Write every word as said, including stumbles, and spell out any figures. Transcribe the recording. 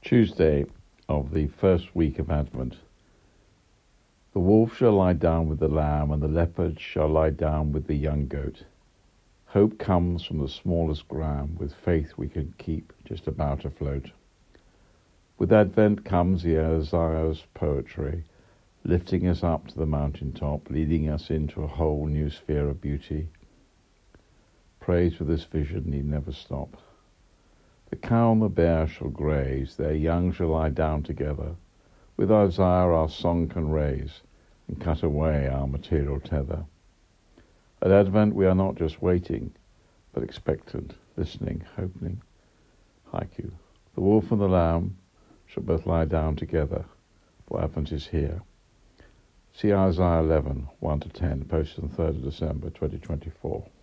Tuesday of the first week of Advent. The wolf shall lie down with the lamb, and the leopard shall lie down with the young goat. Hope comes from the smallest gram, with faith we can keep just about afloat. With Advent comes the Isaiah's poetry, lifting us up to the mountaintop, leading us into a whole new sphere of beauty. Praise for this vision need never stop. The cow and the bear shall graze, their young shall lie down together. With Isaiah our song can raise, and cut away our material tether. At Advent we are not just waiting, but expectant, listening, hoping. Haiku. The wolf and the lamb shall both lie down together, for Advent is here. See Isaiah eleven, one to ten, posted on the third of December, twenty twenty-four.